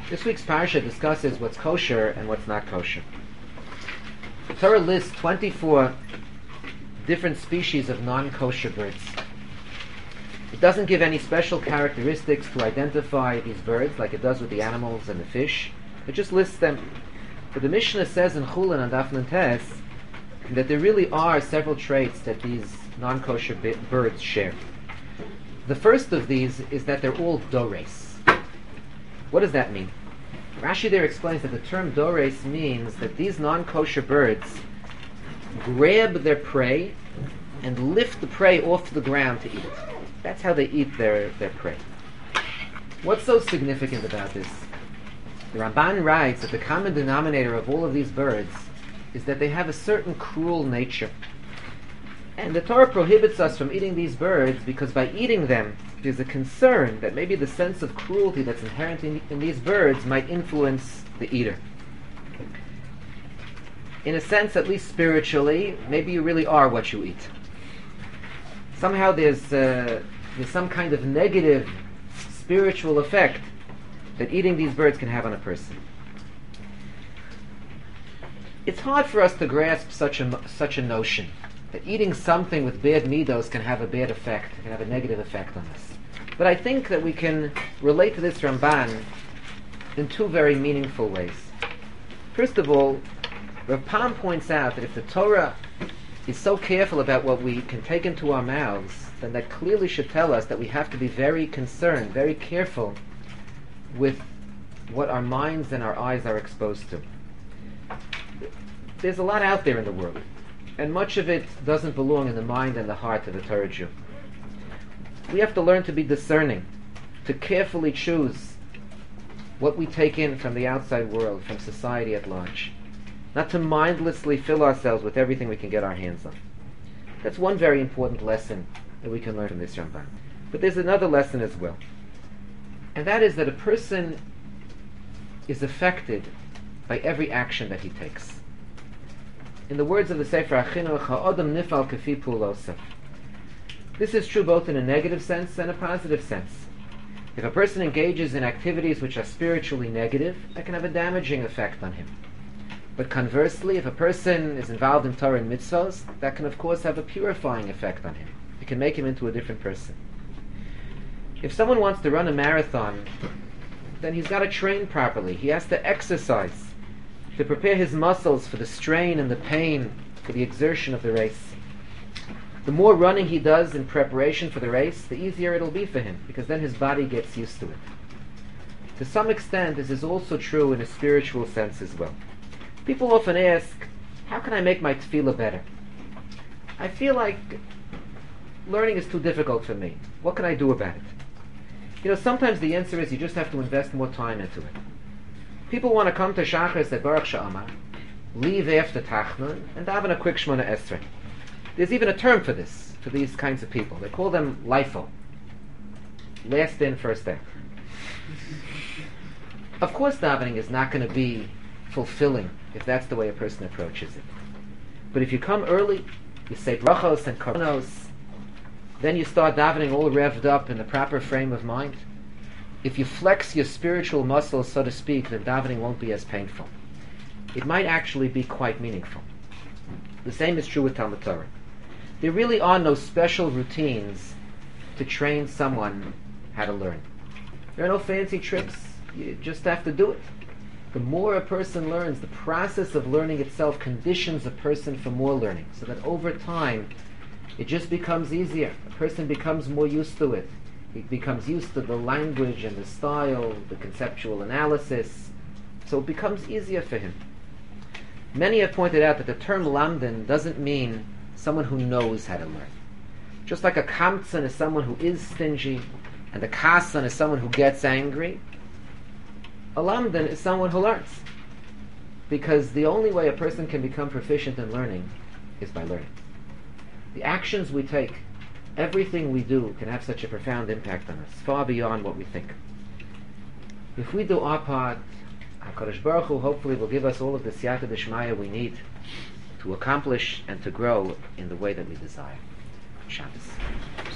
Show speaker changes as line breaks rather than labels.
This week's parsha discusses what's kosher and what's not kosher. The Torah lists 24 different species of non-kosher birds. It doesn't give any special characteristics to identify these birds like it does with the animals and the fish. It just lists them. But the Mishnah says in Chulin and Daf Nun Tes that there really are several traits that these non-kosher birds share. The first of these is that they're all dores. What does that mean? Rashi there explains that the term dores means that these non-kosher birds grab their prey and lift the prey off the ground to eat it. That's how they eat their prey. What's so significant about this? The Ramban writes that the common denominator of all of these birds is that they have a certain cruel nature. And the Torah prohibits us from eating these birds because by eating them, there's a concern that maybe the sense of cruelty that's inherent in these birds might influence the eater. In a sense, at least spiritually, maybe you really are what you eat. Somehow there's some kind of negative spiritual effect that eating these birds can have on a person. It's hard for us to grasp such a notion, that eating something with bad midos can have a bad effect, can have a negative effect on us. But I think that we can relate to this Ramban in two very meaningful ways. First of all, Rav Pam points out that if the Torah is so careful about what we can take into our mouths, then that clearly should tell us that we have to be very concerned, very careful with what our minds and our eyes are exposed to. There's a lot out there in the world, and much of it doesn't belong in the mind and the heart of the Torah Jew. We have to learn to be discerning, to carefully choose what we take in from the outside world, from society at large. Not to mindlessly fill ourselves with everything we can get our hands on. That's one very important lesson that we can learn from this Ramban. But there's another lesson as well. And that is that a person is affected by every action that he takes. In the words of the Sefer HaChinuch, ha'odam nifal kafi pulosef. This is true both in a negative sense and a positive sense. If a person engages in activities which are spiritually negative, that can have a damaging effect on him. But conversely, if a person is involved in Torah and mitzvahs, that can of course have a purifying effect on him. It can make him into a different person. If someone wants to run a marathon, then he's got to train properly. He has to exercise to prepare his muscles for the strain and the pain, for the exertion of the race. The more running he does in preparation for the race, the easier it'll be for him, because then his body gets used to it. To some extent, this is also true in a spiritual sense as well. People often ask, how can I make my tefillah better? I feel like learning is too difficult for me. What can I do about it? Sometimes the answer is you just have to invest more time into it. People want to come to Shachris at Baruch Sha'amah, leave after Tachnun, and daven a quick Shemona Esrei. There's even a term for this, for these kinds of people. They call them LIFO. Last in, first out. Of course davening is not going to be fulfilling if that's the way a person approaches it. But if you come early, you say brachos and koronos, then you start davening all revved up in the proper frame of mind. If you flex your spiritual muscles, so to speak, then davening won't be as painful. It might actually be quite meaningful. The same is true with Talmud Torah. There really are no special routines to train someone how to learn. There are no fancy tricks. You just have to do it. The more a person learns, the process of learning itself conditions a person for more learning, so that over time it just becomes easier. A person becomes more used to it. He becomes used to the language and the style, the conceptual analysis, so it becomes easier for him. Many have pointed out that the term lamdan doesn't mean someone who knows how to learn. Just like a kamtzan is someone who is stingy, and a kasan is someone who gets angry, a lamdan is someone who learns. Because the only way a person can become proficient in learning is by learning. The actions we take, everything we do, can have such a profound impact on us, far beyond what we think. If we do our part, HaKadosh Baruch Hu hopefully will give us all of the siyata d'shmaya we need to accomplish and to grow in the way that we desire. Shabbos.